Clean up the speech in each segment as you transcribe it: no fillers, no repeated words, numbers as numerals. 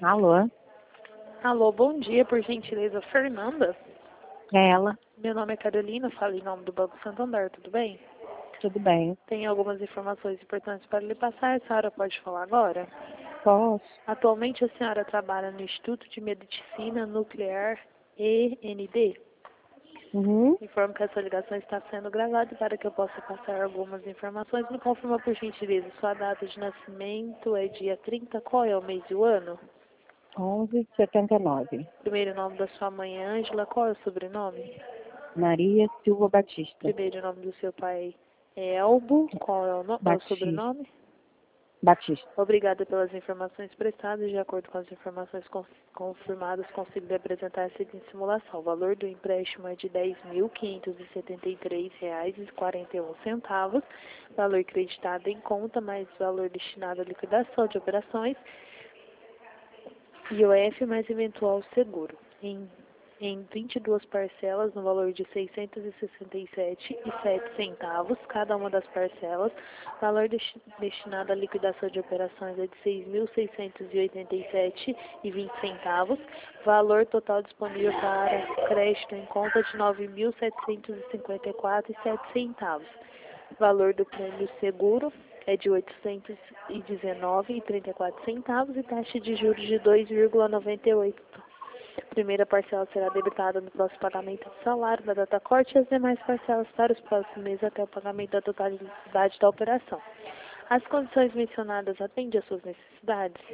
Alô? Alô, bom dia, por gentileza, Fernanda. É ela? Meu nome é Carolina, falo em nome do Banco Santander, tudo bem? Tudo bem? Tenho algumas informações importantes para lhe passar, a senhora pode falar agora? Posso? Atualmente a senhora trabalha no Instituto de Medicina Nuclear END. Uhum. Informo que essa ligação está sendo gravada para que eu possa passar algumas informações. Me confirma, por gentileza, sua data de nascimento é dia 30, qual é o mês e o ano? 11h79. Primeiro nome da sua mãe é Ângela, qual é o sobrenome? Maria Silva Batista. Primeiro nome do seu pai é Elbo, qual é é o Batista. sobrenome? Batista. Obrigada pelas informações prestadas. De acordo com as informações confirmadas, consigo lhe apresentar a seguinte simulação. O valor do empréstimo é de R$ 10.573,41. Valor creditado em conta, mais valor destinado à liquidação de operações, IOF mais eventual seguro. Em 22 parcelas, no valor de R$ 667,07, cada uma das parcelas. Valor destinado à liquidação de operações é de R$ 6.687,20. Valor total disponível para crédito em conta de R$ 9.754,07. Valor do prêmio seguro é de R$ 819,34 e taxa de juros de 2,98. A primeira parcela será debitada no próximo pagamento do salário da data corte e as demais parcelas para os próximos meses até o pagamento da totalidade da operação. As condições mencionadas atendem às suas necessidades?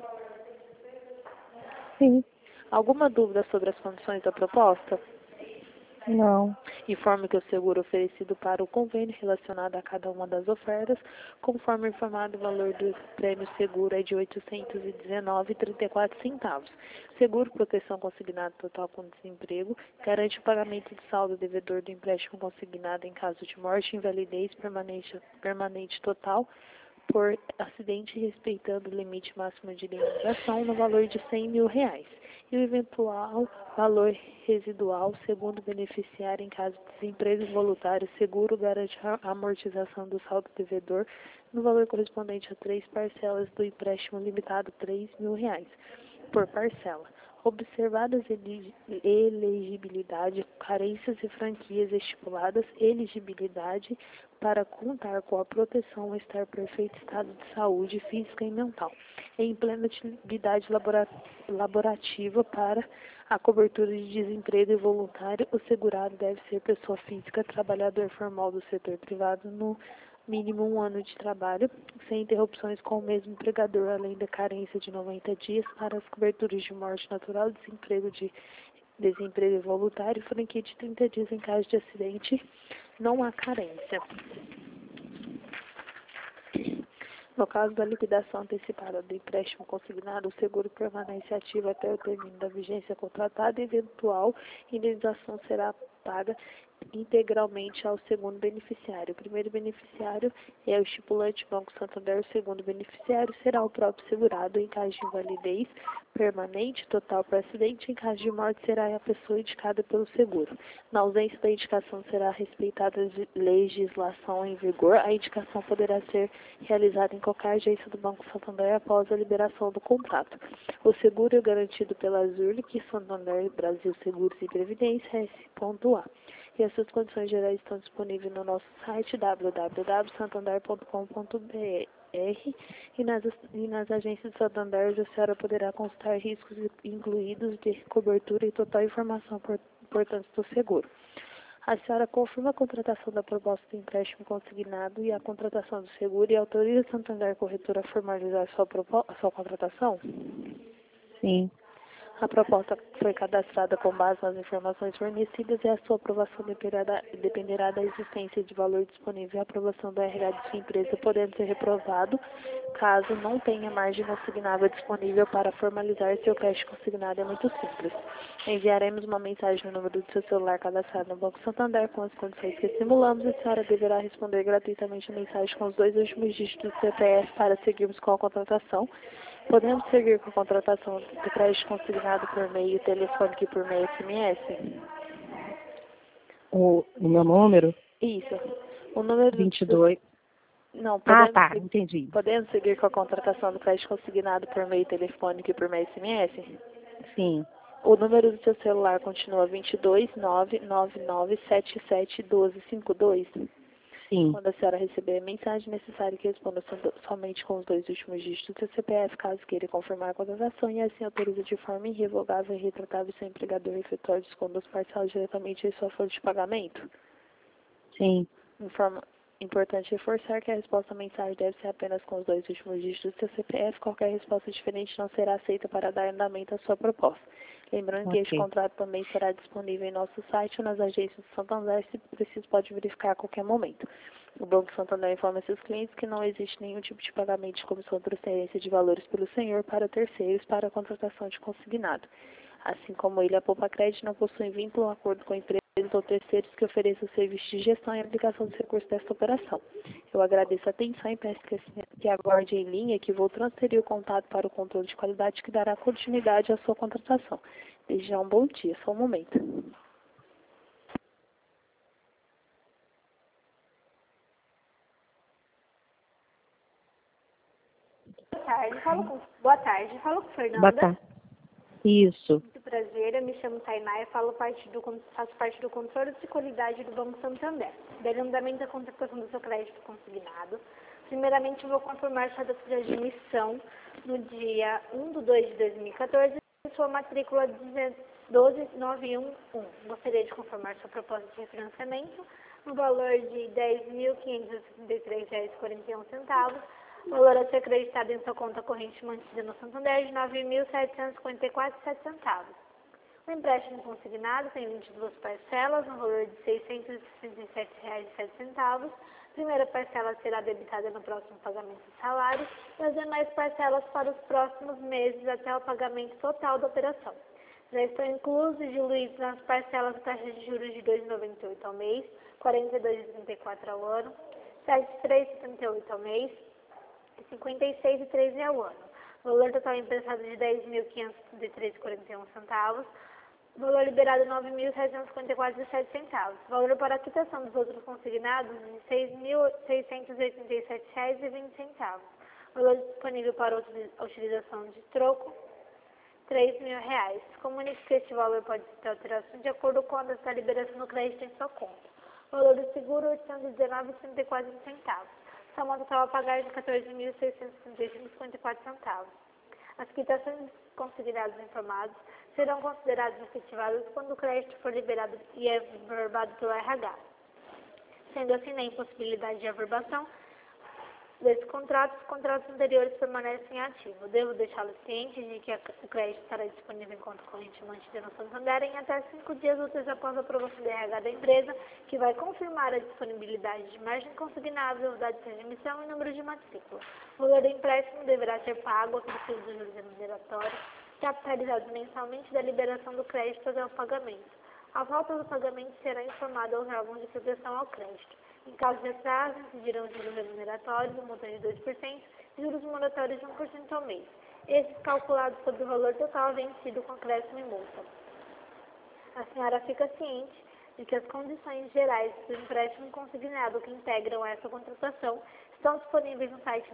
Sim. Alguma dúvida sobre as condições da proposta? Não. Informe que o seguro oferecido para o convênio relacionado a cada uma das ofertas, conforme informado, o valor do prêmio seguro é de R$ 819,34. Seguro proteção consignado total com desemprego garante o pagamento do saldo devedor do empréstimo consignado em caso de morte, invalidez permanente total por acidente, respeitando o limite máximo de indenização no valor de R$ 100 mil e o eventual valor residual, segundo o beneficiário em caso de desemprego involuntário. Seguro garante a amortização do saldo devedor no valor correspondente a 3 parcelas do empréstimo limitado a R$ 3 mil por parcela. Observadas elegibilidade, carências e franquias estipuladas, elegibilidade para contar com a proteção ou estar em perfeito estado de saúde física e mental. Em plena atividade laborativa para a cobertura de desemprego involuntário, o segurado deve ser pessoa física, trabalhador formal do setor privado no mínimo 1 ano de trabalho, sem interrupções com o mesmo empregador, além da carência de 90 dias para as coberturas de morte natural, desemprego involuntário e franquia de 30 dias em caso de acidente. Não há carência. No caso da liquidação antecipada do empréstimo consignado, o seguro permanece ativo até o término da vigência contratada e eventual indenização será paga integralmente ao segundo beneficiário. O primeiro beneficiário é o estipulante Banco Santander, o segundo beneficiário será o próprio segurado em caso de invalidez permanente, total por acidente, em caso de morte será a pessoa indicada pelo seguro. Na ausência da indicação será respeitada a legislação em vigor. A indicação poderá ser realizada em qualquer agência do Banco Santander após a liberação do contrato. O seguro é garantido pela Zurich, Santander, Brasil Seguros e Previdência, S.A. E as suas condições gerais estão disponíveis no nosso site www.santander.com.br e nas agências de Santander a senhora poderá consultar riscos incluídos de cobertura e total informação importante do seguro. A senhora confirma a contratação da proposta de empréstimo consignado e a contratação do seguro e autoriza a Santander Corretora a formalizar a sua contratação? Sim. A proposta foi cadastrada com base nas informações fornecidas e a sua aprovação dependerá da existência de valor disponível e a aprovação do RH de sua empresa, podendo ser reprovado caso não tenha margem consignável disponível para formalizar seu crédito consignado. É muito simples. Enviaremos uma mensagem no número do seu celular cadastrado no Banco Santander com as condições que simulamos e a senhora deverá responder gratuitamente a mensagem com os 2 últimos dígitos do CPF para seguirmos com a contratação. Podemos seguir com a contratação do crédito consignado por meio telefônico e por meio SMS? O meu número? Isso. O número 22. Não, Ah, podemos, tá, entendi. podemos seguir com a contratação do crédito consignado por meio telefônico e por meio SMS? Sim, O número do seu celular continua 22999771252. sim. Quando a senhora receber a mensagem, é necessário que responda somente com os 2 últimos dígitos do seu CPF, caso queira confirmar a contratação, e assim autoriza de forma irrevogável e irretratável seu empregador a efetuar desconto das parcelas diretamente em sua folha de pagamento. Sim. Importante reforçar que a resposta à mensagem deve ser apenas com os 2 últimos dígitos do seu CPF. Qualquer resposta diferente não será aceita para dar andamento à sua proposta. Lembrando que este Ok. contrato também será disponível em nosso site ou nas agências de Santander, se preciso pode verificar a qualquer momento. O Banco Santander informa seus clientes que não existe nenhum tipo de pagamento de comissão ou transferência de valores pelo senhor para terceiros para a contratação de consignado. Assim como ele, a Poupa Crédito não possui vínculo ou acordo com empresas ou terceiros que ofereçam serviços de gestão e aplicação dos recursos desta operação. Eu agradeço a atenção e peço que aguarde em linha que vou transferir o contato para o controle de qualidade que dará continuidade à sua contratação. Desde já um bom dia, só um momento. Boa tarde, falo com Boa Fernanda. tarde. Isso. Muito prazer, eu me chamo Tainá e faço parte do controle de qualidade do Banco Santander. Dando andamento à contratação do seu crédito consignado. Primeiramente, eu vou confirmar sua data de admissão no dia 1/2/2014 e sua matrícula 12911. Gostaria de confirmar sua proposta de refinanciamento no valor de R$ 10.563,41. Valor a ser acreditado em sua conta corrente mantida no Santander de R$ 9.754,07. O empréstimo consignado tem 22 parcelas, no valor de R$ 667,07. Primeira parcela será debitada no próximo pagamento do salário e as demais parcelas para os próximos meses até o pagamento total da operação. Já estão inclusos e diluídos nas parcelas taxas de juros de R$ 2,98 ao mês, R$ 42,34 ao ano, R$ 73,78 ao mês, e R$ 56,13 ao ano. Valor total emprestado de R$ 10.533,41. Valor liberado R$ 9.754,07. Valor para a quitação dos outros consignados de R$ 6.687,20. Valor disponível para utilização de troco R$ 3.000. Comunique que este valor pode ter alteração de acordo com a data da liberação do crédito em sua conta. Valor do seguro R$ 819,34. Soma total a pagar de R$ 14.635,54. As quitações consignadas informados serão consideradas efetivadas quando o crédito for liberado e averbado pelo RH. Sendo assim, na impossibilidade de averbação desse contrato, os contratos anteriores permanecem ativos. Devo deixá-lo ciente de que o crédito estará disponível em conta corrente mantida no Santander em até 5 dias úteis após a aprovação do RH da empresa, que vai confirmar a disponibilidade de margem consignável, data de admissão e número de matrícula. O valor do empréstimo deverá ser pago acrescido dos juros remuneratórios, capitalizados mensalmente da liberação do crédito até o pagamento. A falta do pagamento será informada aos órgãos de proteção ao crédito. Em caso de atraso, incidirão juros remuneratórios, um montante de 2%, e juros moratórios de 1% ao mês. Esses calculados sobre o valor total vencido com acréscimo e multa. A senhora fica ciente de que as condições gerais do empréstimo consignado que integram essa contratação estão disponíveis no site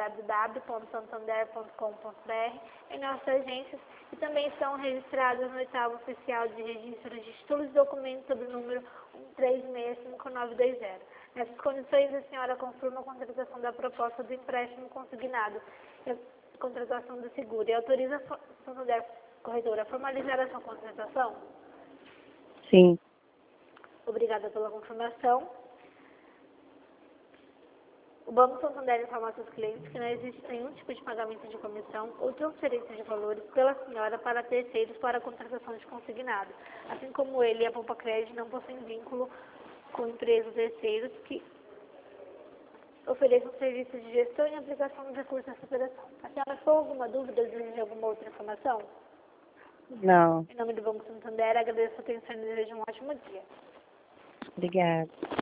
www.santander.com.br, em nossas agências, e também estão registradas no oitavo oficial de registro de títulos e documentos sob o número 1365920. Nessas condições, a senhora confirma a contratação da proposta do empréstimo consignado e a contratação do seguro e autoriza a Santander Corretora a formalizar a sua contratação? Sim. Obrigada pela confirmação. O Banco Santander informa aos seus clientes que não existe nenhum tipo de pagamento de comissão ou transferência de valores pela senhora para terceiros para a contratação de consignado. Assim como ele e a Poupa Crédito não possuem vínculo com empresas terceiros que ofereçam serviços de gestão e aplicação dos recursos dessa operação. A senhora ficou alguma dúvida ou deseja alguma outra informação? Não. Em nome do Banco Santander, agradeço a atenção e desejo um ótimo dia. Obrigada.